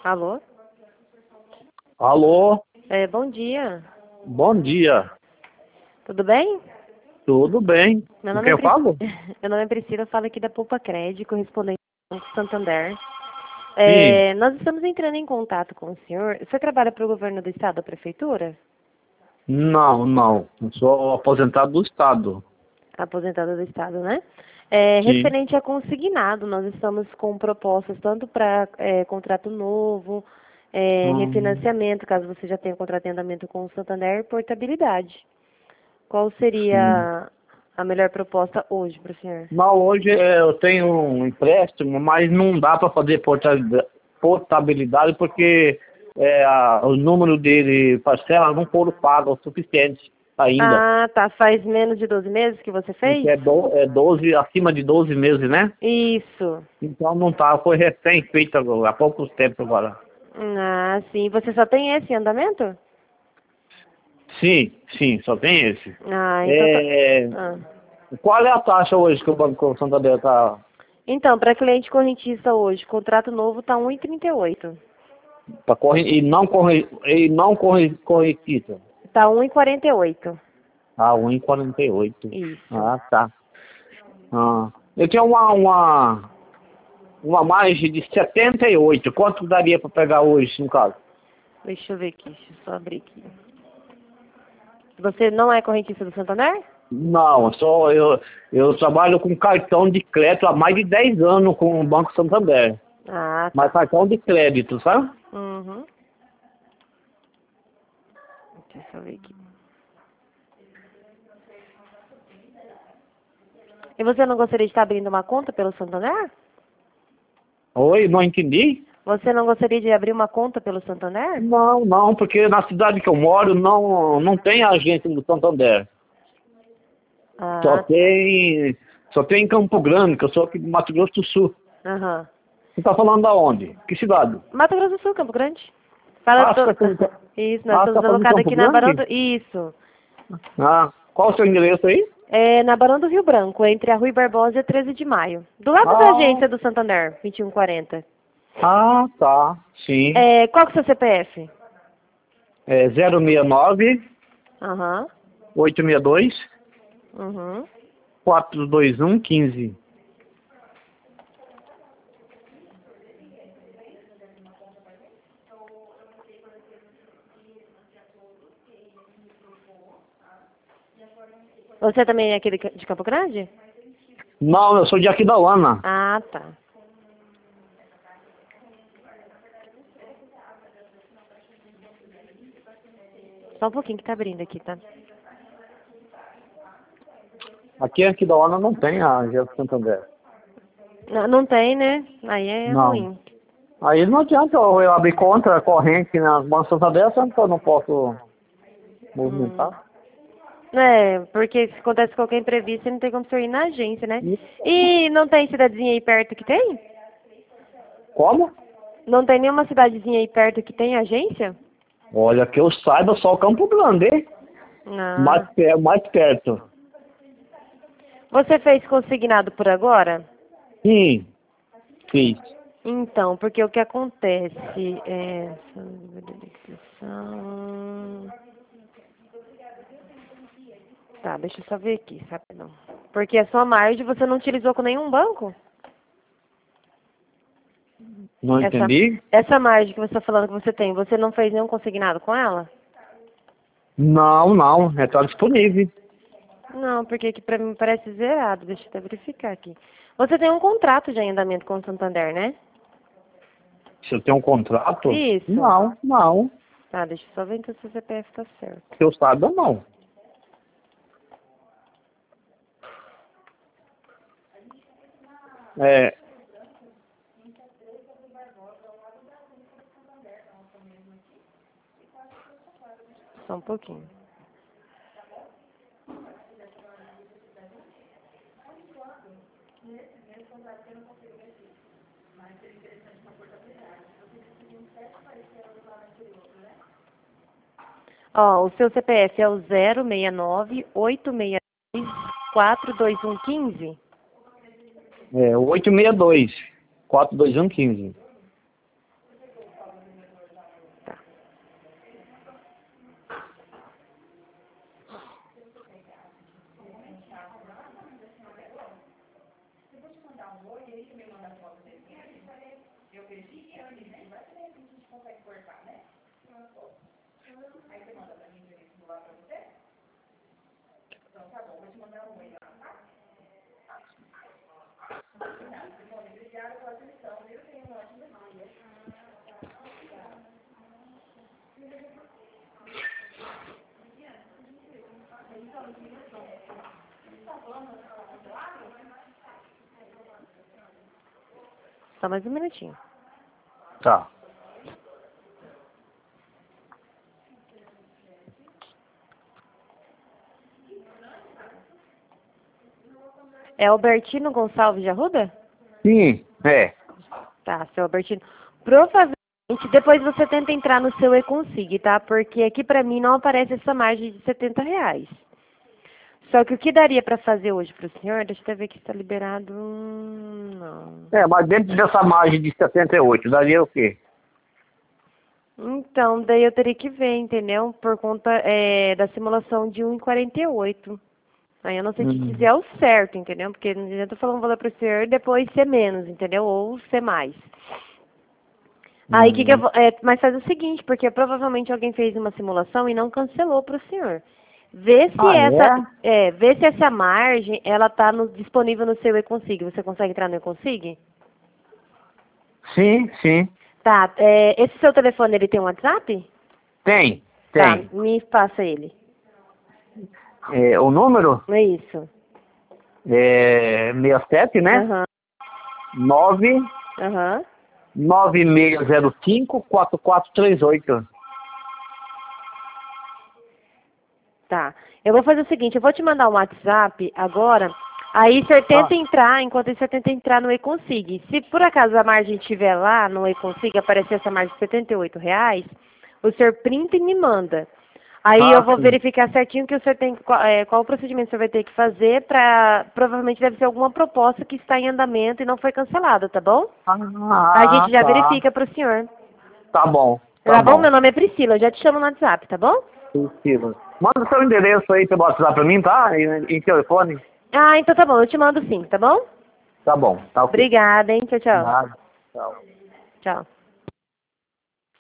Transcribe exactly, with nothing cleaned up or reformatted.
Alô? Alô, É, bom dia. bom dia. Tudo bem? Tudo bem? Meu Com nome quem é eu Pris... falo? Meu nome é Priscila, eu falo aqui da Poupa Crédito, correspondente ao Banco Santander. Sim. É, nós estamos entrando em contato com o senhor. Você trabalha para o governo do estado, a prefeitura? Não, não. Eu sou aposentado do Estado. Aposentado do estado, né? É, Sim. referente a consignado, nós estamos com propostas tanto para é, contrato novo, é, Hum, refinanciamento, caso você já tenha contrato em andamento com o Santander, e portabilidade. Qual sim. seria a melhor proposta hoje para o senhor? Não, hoje é, eu tenho um empréstimo, mas não dá para fazer portabilidade, portabilidade porque é, a- o número de parcelas não foram pagos o suficiente ainda. Ah, tá. Faz menos de doze meses que você Porque fez? é, do, é doze, acima de doze meses, né? Isso. Então não tá, foi recém feito agora, há pouco tempo agora. Ah, sim. Você só tem esse em andamento? Sim, sim, só tem esse. Ah, então tá. É, Ah. qual é a taxa hoje que o Banco Santander está Então, para cliente correntista hoje, contrato novo tá um e trinta e oito. para correr e não correr e não correr corretista? Tá um e quarenta e oito. Ah, um e quarenta e oito. Isso. Ah, tá. Ah, eu tenho uma uma uma margem de setenta e oito. Quanto daria para pegar hoje, no caso? Deixa eu ver aqui, deixa eu só abrir aqui. Você não é correntista do Santander? Não, eu só eu eu trabalho com cartão de crédito há mais de dez anos com o Banco Santander. Ah, Mas tá. cartão de crédito, sabe? Uhum. Deixa eu ver aqui. E você não gostaria de estar abrindo uma conta pelo Santander? Oi, não entendi? Você não gostaria de abrir uma conta pelo Santander? Não, não, porque na cidade que eu moro não, não tem agência do Santander. Só Ah, tá. tem, só tem em Campo Grande, que eu sou aqui do Mato Grosso do Sul. Aham. Você tá falando da onde? Que cidade? Mato Grosso do Sul, Campo Grande. Fala Ah, você to... tá falando, Isso, nós ah, você estamos tá falando em alocados Campo aqui na Barão Grande? do... Isso. Ah, qual o seu endereço aí? É na Barão do Rio Branco, entre a Rui Barbosa e a treze de maio. Do lado da Ah, agência do Santander, vinte e um quarenta. ah, tá, sim. É, qual que é o seu C P F? É zero seis nove, Aham. oito seis dois, Uhum. quatro dois um, um cinco. Você também é aquele de Campo Grande? Não, eu sou de Aquidauana. Ah, tá. Só um pouquinho que tá abrindo aqui, tá? Aqui em Aquidauana não tem a agência do Santander. Não, não tem, né? Aí é Não. ruim. Aí não adianta eu, eu abrir conta corrente nas bancos Santander, sendo que eu não posso Hum. movimentar. É, porque se acontece qualquer imprevisto, não tem como você ir na agência, né? E E não tem cidadezinha aí perto que tem? como? Não tem nenhuma cidadezinha aí perto que tem agência? Olha, que eu saiba só o Campo Grande, hein? Mais, Ah. pe- mais perto. Você fez consignado por agora? Sim, fiz. Então, porque o que acontece é... Tá, deixa eu só ver aqui, rapidão. Porque a sua margem você não utilizou com nenhum banco? Não Essa, entendi? essa margem que você está falando que você tem, você não fez nenhum consignado com ela? Não, não. É tá disponível. Não, porque aqui pra mim parece zerado. Deixa eu até verificar aqui. Você tem um contrato de arrendamento com o Santander, né? Se eu tenho um contrato? Isso. Não, não. Tá, deixa eu só ver então se o C P F tá certo. Se eu saiba, não. É, Só um pouquinho. Ó, o seu C P F é o zero seis nove oito seis dois quatro dois um um cinco? é oito seis dois, quatro dois um, um cinco. Só mais um minutinho. Tá. É Albertino Gonçalves de Arruda? Sim, é. Tá, seu Albertino. Provavelmente, depois você tenta entrar no seu e-consig, tá? Porque aqui pra mim não aparece essa margem de setenta reais. Só que o que daria pra fazer hoje pro senhor, deixa eu ver que está liberado, hum, não. É, mas dentro dessa margem de setenta e oito, daria o quê? Então, daí eu teria que ver, entendeu? Por conta é, da simulação de um e quarenta e oito. Aí eu não sei te Hum. dizer ao certo, entendeu? Porque não adianta falar um valor pro senhor e depois ser menos, entendeu? Ou ser mais. Aí que que eu Hum. vou, é, mas faz o seguinte, porque provavelmente alguém fez uma simulação e não cancelou pro senhor. Vê se Ah, essa, é, vê se essa margem, ela tá no, disponível no seu e-consig. Você consegue entrar no e-consig? é? Sim, sim. Tá, é, esse seu telefone, ele tem um WhatsApp? Tem, Tá, tem. me passa ele. É, o número É isso. é sessenta e sete, né? Aham, nove aham. nove seis zero cinco quatro quatro três oito. Tá. Eu vou fazer o seguinte, eu vou te mandar um WhatsApp agora, aí você Ah, tenta entrar, enquanto isso você tenta entrar no e-consig. Se por acaso a margem estiver lá no e-consig, aparecer essa margem de setenta e oito reais, o senhor printa e me manda. Aí eu ah, vou sim. verificar certinho que o senhor tem, qual, é, qual o procedimento o senhor vai ter que fazer para, provavelmente deve ser alguma proposta que está em andamento e não foi cancelada, tá bom? A Ah, gente já tá. verifica para o senhor. Tá bom, tá Tá bom? Meu bom. nome é Priscila, eu já te chamo no WhatsApp, tá bom? Priscila. Manda seu endereço aí pelo WhatsApp pra mim, tá? Em, em telefone. Ah, então tá bom, eu te mando sim, tá bom? Tá bom, tá ok. Obrigada, hein? Tchau, tchau. Nada. Tchau. Tchau.